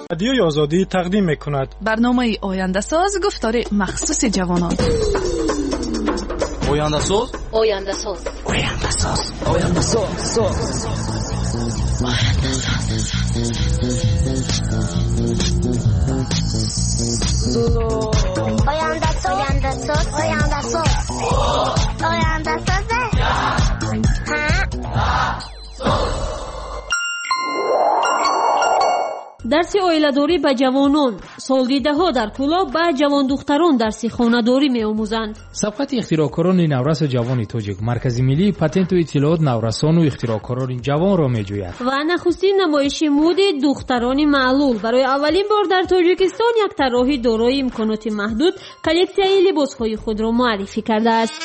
رادیوی آزادی تقدیم می‌کند برنامه آینده ساز گفتار مخصوص جوانان. آینده ساز آینده ساز آینده ساز آینده ساز آینده ساز آینده ساز آینده ساز آینده ساز дарси оиладорӣ ба ҷавонон, солдидаҳо дар кӯлоб ба ҷавондухтарон дарси хонадорӣ меомӯзанд. сабқати ихтироъкорони наврасу ҷавони тоҷик маркази миллии патенту иттилоот наврасону ихтироъкорони ҷавонро меҷӯяд. ва нахустин намоиши мӯди духтарони маълул барои аввалин бор дар тоҷикистон як тарроҳи дорои имконоти маҳдуд коллексияи либосҳои худро муаррифӣ кардааст.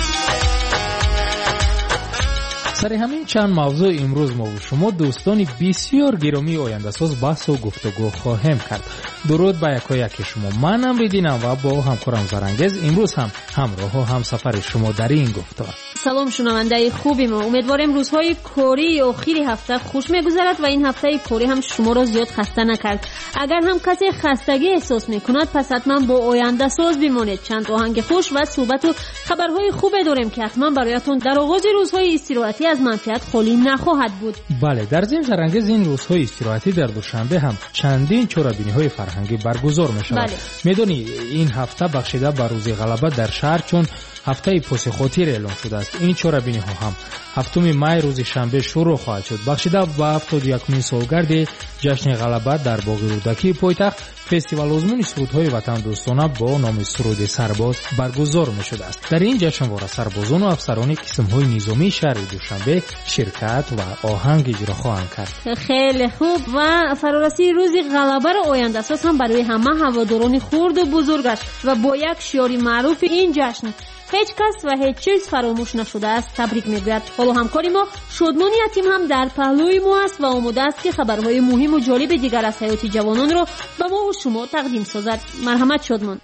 сари ҳамин чанд мавзӯъ имрӯз мо бо шумо дӯстони бисёр гиромии ояндасоз баҳсу гуфтугӯ хоҳем кард. дуруд ба якояки шумо. ман амридинам ва бо ҳамкорам Зарангез имрӯз ҳам ҳамроҳу ҳамсафари шумо дар ин гуфтор. салом шунавандаи хуби мо, умедворем рӯзҳои кории охири ҳафта хуш мегузарад ва ин ҳафтаи корӣ ҳам шуморо зиёд хаста накард. агар ҳам касе хастагӣ эҳсос мекунад, пас ҳатман бо ояндасоз бимонед. чанд оҳанги хуш ва суҳбату хабарҳои хубе дорем ки ҳатман бароятон дар оғози рӯзҳои истироҳатӣ аз манфиат холӣ нахоҳад буд. бале, дар зим Зарангез ин рӯзҳои истироҳатӣ дар душанбе ҳам чандин чорабиниҳои фарҳангӣ баргузор мешавад. медонӣ ин ҳафта бахшида ба рӯзи ғалаба дар шаҳр чун ҳафтаи посихотир эълон шудааст. ин чорабиниҳо ҳам 7 май рӯзи шанбе шурӯъ хоҳад шуд. бахшида ба 71 солгарди ҷашни ғалаба дар боғи рӯдакии пойтахт фестивалозмуни сурудҳои ватандӯстона бо номи суруди сарбоз баргузор мешудааст. дар ин ҷашнвора сарбозону афсарони қисмҳои низомии шаҳри душанбе ширкат ва оҳанг иҷро хоҳанд кард. хеле хуб. ва фарорасии рӯзи ғалабаро ояндасоз ҳам барои ҳама ҳаводорони хурду бузургаш ва бо як шиёри маъруфи ин ҷашн ҳеҷ кас ва ҳеҷ чиз фаромӯш нашудааст табрик мегӯяд. ҳоло ҳамкори мо шодмони ятим ҳам дар паҳлӯи мо аст ва омодааст ки хабарҳои муҳиму ҷолиби дигар аз ҳаёти ҷавононро ба мову шумо тақдим созад. марҳамат шодмон.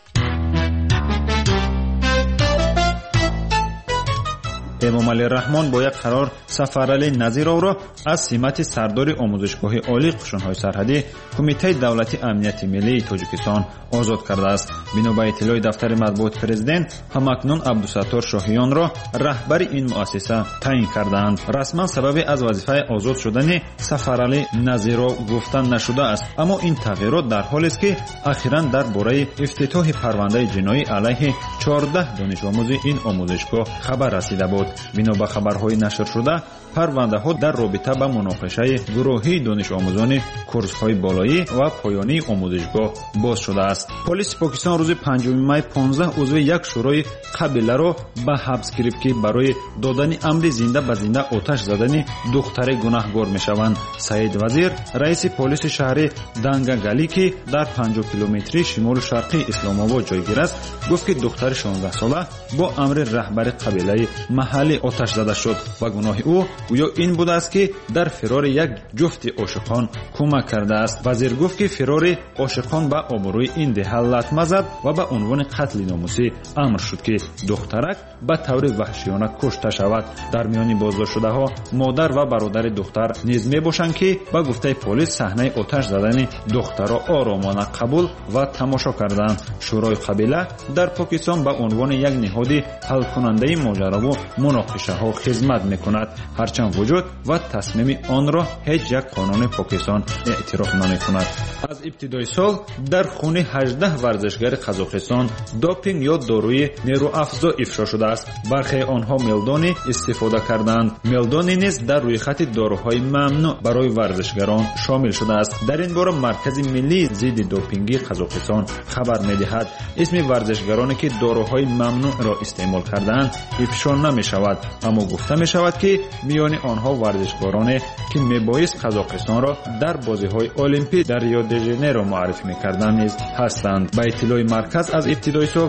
эмомалӣ раҳмон бо як қарор Сафаралӣ Назировро аз симати сардори омӯзишгоҳи олии қушунҳои сарҳадӣ Кумитаи давлати амнияти миллии Тоҷикистон озод кардааст. бино ба иттилои дафтари матбуоти президент, ҳамакнун Абдусаттор Шоҳиёнро раҳбари ин муассиса таъин кардаанд. расман сабаби аз вазифаи озод шудани Сафаралӣ Назиров гуфта нашудааст, аммо ин тағйирот дар ҳолест ки ахиран дар бораи ифтитоҳи парвандаи ҷиноӣ алайҳи 14 донишомӯзи ин омӯзишгоҳ хабар расида буд. бино ба хабарҳои нашр шуда, парвандаҳо дар робита ба муноқишаи гурӯҳии донишомӯзони курсҳои болоӣ ва поёнии омӯзишгоҳ боз шудааст. полиси Покистон рӯзи 5 май 15 узви як шӯрои қабиларо ба ҳабс гирифт ки барои додани амри зинда ба зинда оташ задани духтаре гунаҳгор мешаванд. Саид Вазир, раиси полиси шаҳри Дангагалӣ ки дар 50 километри шимолу шарқии Исломобод ҷойгир аст, гуфт ки духтари 16 сола бо амри раҳбари қабилаи маҳаллӣ оташ зада шуд ва гуноҳи ӯ гӯё ин будааст ки дар фирори як ҷуфти ошиқон кӯмак кардааст. Вазир гуфт ки фирори ошиқон ба обрӯи ин деҳа латма зад ва ба унвони қатли номусӣ амр шуд ки духтарак ба таври ваҳшиёна кушта шавад. дар миёни боздоштшудаҳо модар ва бародари духтар низ мебошанд ки ба гуфтаи полис саҳнаи оташ задани духтаро оромона қабул ва тамошо карданд. шӯрои қабила дар Покистон ба унвони як неҳоди ҳалкунандаи моҷарову муноқишаҳо хизмат мекунад, ҳарчанд вуҷуд ва тасмими онро ҳеҷ як қонуни Покистон эътироф намекунад. аз ибтидои сол дар хуни 18 варзишгари Қазоқистон допинг ё доруи нерӯафзо ифшо шудааст. бархеи онҳо мелдони истифода карданд. мелдони низ дар рӯйхати доруҳои мамнӯъ барои варзишгарон шомил шудааст. дар ин бора маркази миллии зидди допингии Қазоқистон хабар медиҳад, исми варзишгароне ки доруҳои мамнӯъро истеъмол кардаанд ифшо намешавад, аммо гуфта мешавад ки миёни онҳо варзишгароне ки мебоист Қазоқистонро дар бозиҳои олимпӣ дар Рио де Жанейро муаррифӣ мекарданд низ ҳастанд. ба иттилои марказ аз ибтидои сол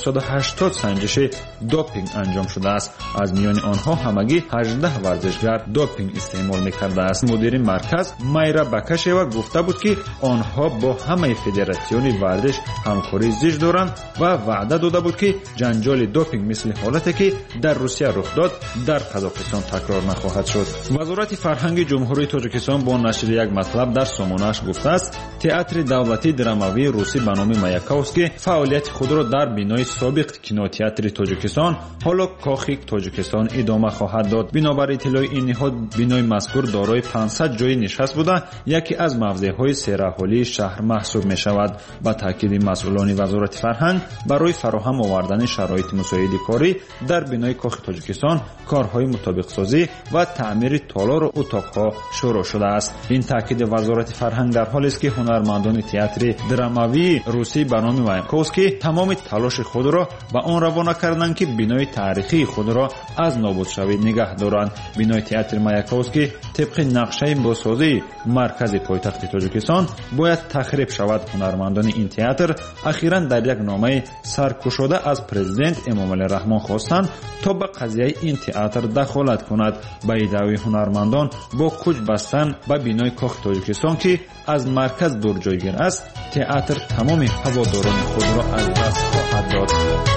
980 санҷиши допинг анҷом шудааст. аз миёни онҳо ҳамагӣ 18 варзишгар допинг истеъмол мекардааст. мудири марказ Майра Бакашева гуфта буд ки онҳо бо ҳамаи федератсиони варзиш ҳамкорӣ зич доранд ва ваъда дода буд ки ҷанҷоли допинг мисли ҳолате ки дар Русия рух дод дар Қазоқистон такрор نخواهد شد. وزارت فرهنگ جمهوری تاجیکستان با نشر یک مطلب در سامانه‌اش گفته است تئاتر دولتی دراماوی روسی به نام مایاکوفسکی فعالیت خود را در بینای سابق کینوتئاتر تاجیکستان حالا کاخ تاجیکستان ادامه خواهد داد. بنابر اطلاع این نهاد بینای مذکور دارای 500 جای نشست بوده یکی از موضع‌های سیرحالی شهر محسوب می‌شود. با تاکید مسئولان وزارت فرهنگ برای فراهم آوردن شرایط مساعد کاری در بینای کاخ تاجیکستان کارهای مطابق سازی و تعمیر تالار و اتاق‌ها شروع شده است. این تاکید وزارت فرهنگ در حالی است که هنرمندان تئاتر دراماوی روسی به نام مایاکوفسکی تمام تلاش خود را به آن روانه کردند که بینای تاریخی خود را از نابود شوی نگه دارند. بینای تئاتر مایاکوفسکی طبق نقشه بازسازی مرکز پایتخت تاجیکستان باید تخریب شود. هنرمندان این تئاتر اخیراً در یک نامه سرکشاده از پرزیدنت امامعلی رحمان خواستند تا به قضیه این تئاتر دخالت کند. به ادعای هنرمندان با کوچ بستن به بینای کاخ تاجیکستان که از مرکز دور جایگیر است تئاتر تمام هواداران خود را از دست خواهد داد.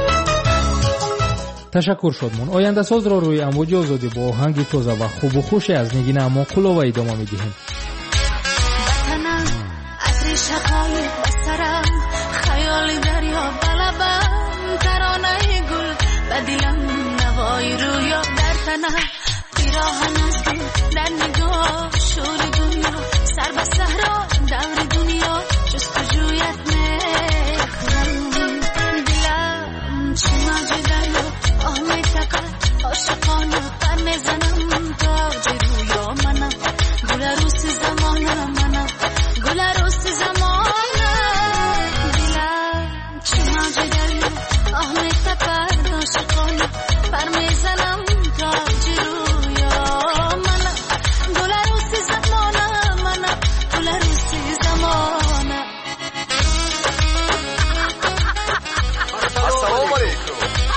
تشکر شدمون. آینده ساز را روی امواج آزادی با آهنگ تازه و خوب و خوش از نگین اما قلو و ادامه میدهیم. وطنم عطر شقایق بسرم خیال دریا بلبم ترانه گل و دلم نوای رویا در تنم پیراهن از گل در نگاه شور دنیا سر به صحرا دور دنیا جستجویت میکنم دلم چه موج دریا آه میتکد عاشقانه پر میزنم تاج رویا منم گل عروس زمانم منم گل عروس زمانم دلم چه موج دریا آه میتکد عاشقانه پر میزنم تاج رویا منم گل عروس زمانم منم گل عروس زمانم. السلام علیکم.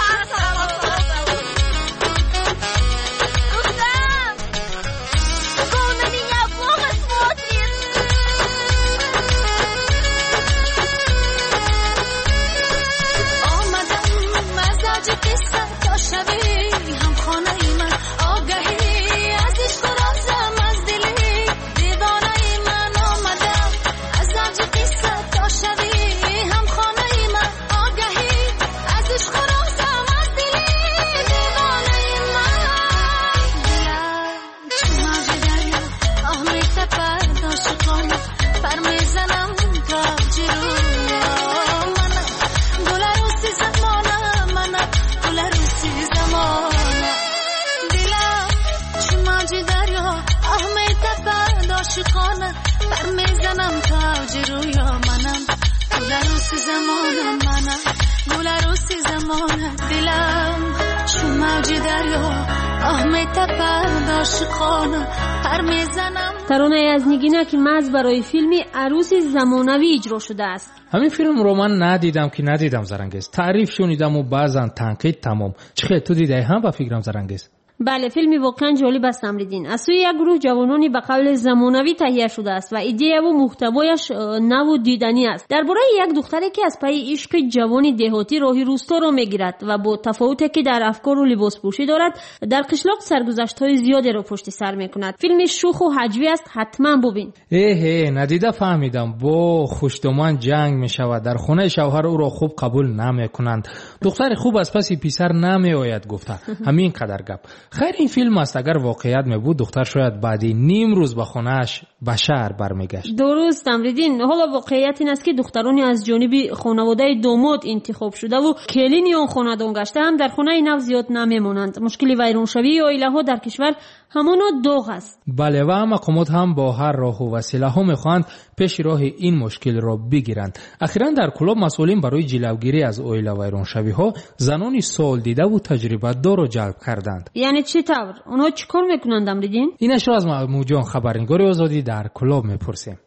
ترانه از نگینه که مز برای فیلمی عروس زمانوی اجرا شده است. همین فیلم رو من ندیدم زرنگیز. تعریف شنیدم و بعضا تنقید تمام. چخه تو دیدی هم با فکرم زرنگیز؟ بله، فیلمی واقعا جالب است امریدین. از سوی یک گروه جوانانی به قول زمانوی تهیه شده است و ایده و محتوایش نو و دیدنی است. درباره یک دختری که از پی عشق جوانی دهاتی راهی روستا را میگیرد و با تفاوتی که در افکار و لباس پوشی دارد در قشلاق سرگذشت‌های زیادی را پشت سر میکند. فیلم شوخ و هجوی است، حتما ببین. ندیده فهمیدم. با خوشدمان جنگ میشود، در خانه شوهر او را خوب قبول نمیکنند. دختر خوب از پس پسر نمیآید گفته. همین قدر گپ. خیر این فیلم است اگر واقعیت می بود دختر شاید بعدی نیم روز به خانه‌اش به شهر برمیگشت. درست امریدین. حالا واقعیت این است که دخترانی از جانب خانواده داماد انتخاب شده و کلینی اون خانواده گشته هم در خانه نو زیاد نمیمونند. مشکل ویرانشوی عائله ها در کشور همانا داغ است. بله و مقامات هم با هر راه و وسیله ها میخواهند پیش راه این مشکل را بگیرند. اخیراً در کلاب مسئولین برای جلوگیری از عائله ویرانشوی ها زنانی سال دیده و تجربه دار را جلب کردند. یعنی چطور؟ اونها چیکار میکنند امریدین؟ اینش را از موجان خبرنگار آزادی در کلاب میپرسیم.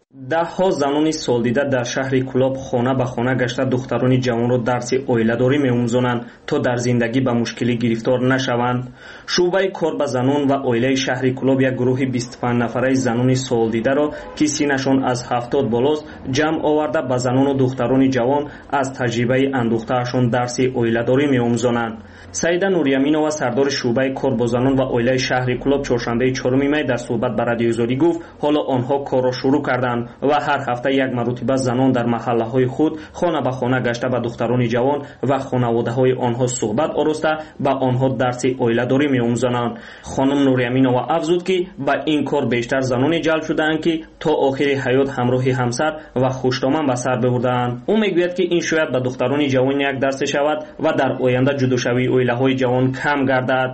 даҳҳо занони солдида дар шаҳри Кӯлоб хона ба хона гашта духтарони ҷавонро дарси оиладорӣ меомӯзонанд, то дар зиндагӣ ба мушкилӣ гирифтор нашаванд. шуъбаи кор ба занон ва оилаи шаҳри Кӯлоб як гурӯҳи 25 нафараи занони солдидаро ки синашон аз 70 болост ҷамъ оварда ба занону духтарони ҷавон аз таҷрибаи андӯхтаашон дарси оиладорӣ меомӯзонанд. Саида Нурияминова, сардори шуъбаи кор бо занон ва оилаи шаҳри Кӯлоб, чоршанбеи 4 май дар суҳбат ба радиозорӣ гуфт, ҳоло онҳо корро шурӯъ карданд ва ҳар ҳафта як маротиба занон дар маҳаллаҳои худ хона ба хона гашта ба духтарони ҷавон ва хонаводаҳои онҳо суҳбат ороста ба онҳо дарси оиладорӣ меомӯзонанд. хонум Нурияминова афзуд ки ба ин кор бештар заноне ҷалб шудаанд ки то охири ҳаёт ҳамроҳи ҳамсар ва хушдоман ба сар бибурдаанд. ӯ мегӯяд ки ин шояд ба духтарони ҷавон як дарсе шавад ва дар оянда ҷудошавии оилаҳои ҷавон кам гардад.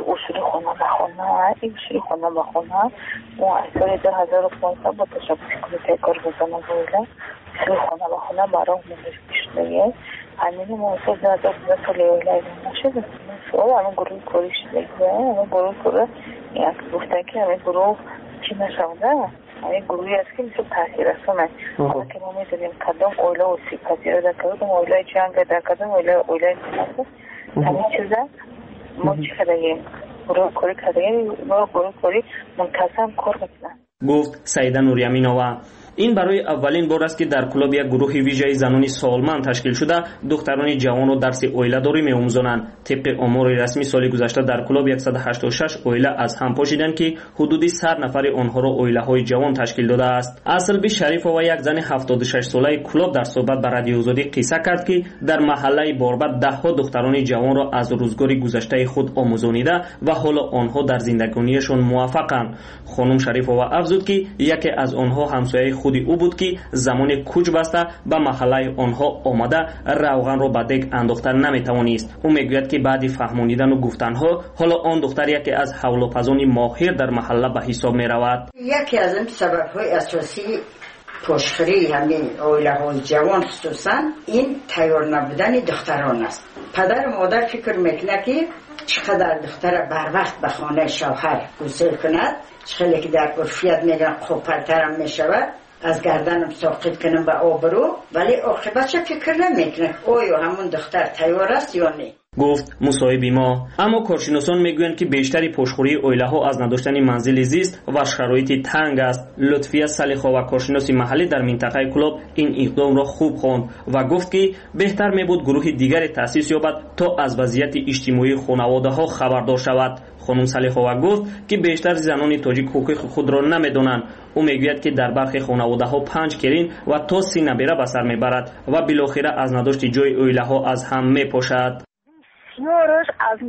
این شروع خانه با خانه و سال 2015 با تشبیه کمیته کار با زنان و اویلا شروع خانه با خانه برای منش پیشنهایه همین موضوع 2015 سال اویلای نشده سوال همین گروه کاری شده همین گروه کاری یک گفتن که همین گروه چی نشونده همین گروهی است که میشه تاثیر رسونه حالا که ما میدونیم کدام اویلا و سی پذیره در کدام اویلای جنگ در کدام اویلای کننده همین چیزه ما چی کردیم گروه کاری کردیم ما گروه کاری منتظم کار میکنن گفت سعیده نوریامینова. این برای اولین بار است که در کلوب یک گروه ویژه زنانی سالمند تشکیل شده دختران جوان را درس اویلاداری می‌آموزانند. طبق آمار رسمی سال گذشته در کلوب 186 اویله از هم پاشیدند که حدود 100 نفر آنها را اویله‌های جوان تشکیل داده است. اصل شریفова یک زن 76 ساله کلوب در صحبت با رادیو آزادی قصه کرد که در محله باربد ده‌ها دختران جوان را از روزگار گذشته خود آموزانیده و حالا آنها در زندگانیشان موفقند. خانم شریفова افزود که یکی از آنها همسایه خودی او بود که زمان کوچ بسته به محله آنها آمده روغن را به دگ انداختن نمیتوانست. او میگوید که بعد فهمانیدن و گفتنها حالا آن دختر یکی از حولوپزان ماهر در محله به حساب می رود. یکی از این سبب‌های اساسی پشتخوری همین اویله‌های جوان خصوصا این تیار نبودن دختران است. پدر و مادر فکر میکنه که چقدر دختر بر وقت به خانه شوهر گسیل کند، چقدر که در عرفیت میگن خوب‌ترم میشود، از گردنم ساقط کنم به آبرو، ولی عاقبتش فکر نمیکنه آیا همون دختر تیار است یا نه. گفت مصاحبی ما. اما کارشناسان میگویند که بیشتری پشتخوری اویله‌ها از نداشتن منزل زیست و شرایط تنگ است. لطفیه صالح‌ها و کارشناس محلی در منطقه کلوب این اقدام را خوب خواند و گفت که بهتر میبود گروه دیگری تأسیس یابد تا از وضعیت اجتماعی خانواده‌ها خبردار شود. خانم صالح‌ها گفت که بیشتر زنان تاجیک حقوق خود را نمیدانند. او میگوید که در برخی خانواده‌ها 5 کرین و تا 30 نبیره به سر میبرد و بالاخره از نداشت جای اویله‌ها از هم میپاشد. کیارش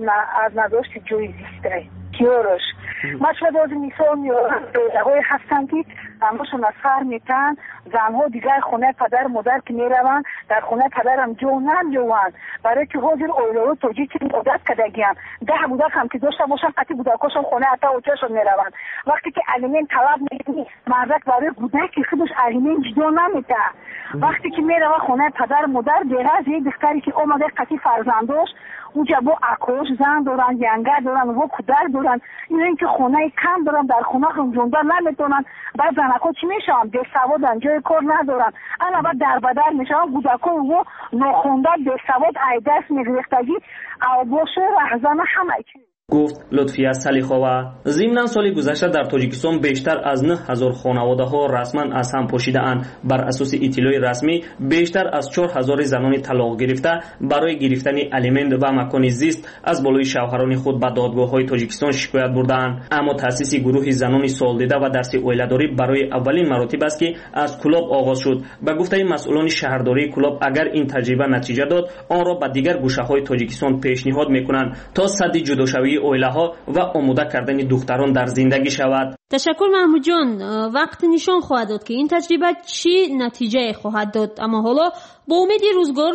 از نداشت جوی زیسته کیارش من شما باز مثال میارم دوزه‌های هستن که همشون از سر میتن زنها دیگر خونه پدر مادر که میروند در خونه پدرم جو نمیوند برای که حاضر اویله‌ها توجیه عادت کردگیم 10 بودک هم که داشته باشن قطعی بودکاشون خونه حتی اوچهشون میروند وقتی که الیمن طلب میکنی مردک برای بودک خودش الیمن جدا نمیده وقتی که میروه خونه پدر مادر دیگه از یه دختری که اومده قطعی فرزندش اونجا با اکوش زن دارن ینگر دارن و کودر دارن این که خونه کم دارن در خونه هم جونده نمیتونن بعد زنکو چی میشن به سوادن جای کار ندارن انا بعد در بدر میشن بودکو و نخونده به سواد ایدست میگرفتگی او باشه رهزن همه چی گفت لطفیه صالح‌ها. ضمن سال گذشته در تاجیکستان بیشتر از 9000 خانواده‌ها رسما از هم پاشیده‌اند. بر اساس اطلاع رسمی بیشتر از 4000 زنان طلاق گرفته برای گرفتن الیمنت و مکان زیست از بالای شوهران خود به دادگاه‌های تاجیکستان شکایت برده‌اند. اما تأسیس گروه زنان سالدیده و درس اویله‌داری برای اولین مراتب است که از کلوب آغاز شد. به گفته مسئولان شهرداری کلوب اگر این تجربه نتیجه داد آن را به دیگر گوشه‌های تاجیکستان پیشنهاد می‌کنند تا سد جداشوی اویله‌ها و آماده کردن دختران در زندگی شود. تشکر محمود جان. وقت نشان خواهد داد که این تجربه چی نتیجه خواهد داد. اما حالا با امید روزگار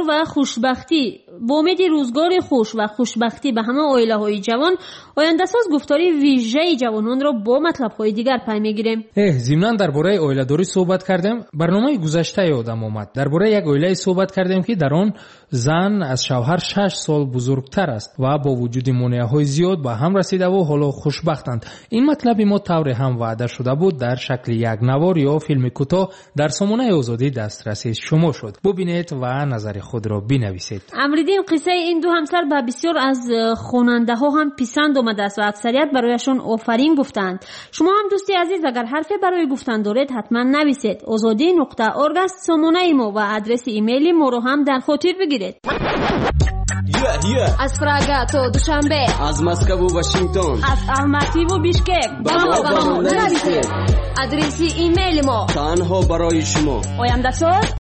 خوش و خوشبختی به همه اویله‌های جوان آینده ساز گفتاری ویژه جوانان را با مطلب‌های دیگر پی می‌گیریم. ضمناً درباره اویله‌داری صحبت کردیم. برنامه گذشته یادم اومد درباره یک اویله صحبت کردیم که در آن زن از شوهر 6 سال بزرگتر است و با وجود مانع‌های زیاد امید به هم رسیده و حالا خوشبختند. این مطلبی ما طور هم وعده شده بود در شکل یک نوار یا فیلم کوتاه در سامانه آزادی دسترسی شما شد. ببینید و نظر خود را بنویسید. امریدین قصه این دو همسر به بسیار از خواننده ها هم پسند آمده است و اکثریت برایشان آفرین گفتند. شما هم دوستی عزیز اگر حرفی برای گفتن دارید حتما نویسید. azadi.org است سامانه ما و آدرس ایمیل ما رو هم در خاطر بگیرید. از پراگا تا دوشنبه، از مسکو و واشنگتن، از الماتی و بیشکک نویسید. آدرس ایمیل ما تنها برای شما. آینده ساز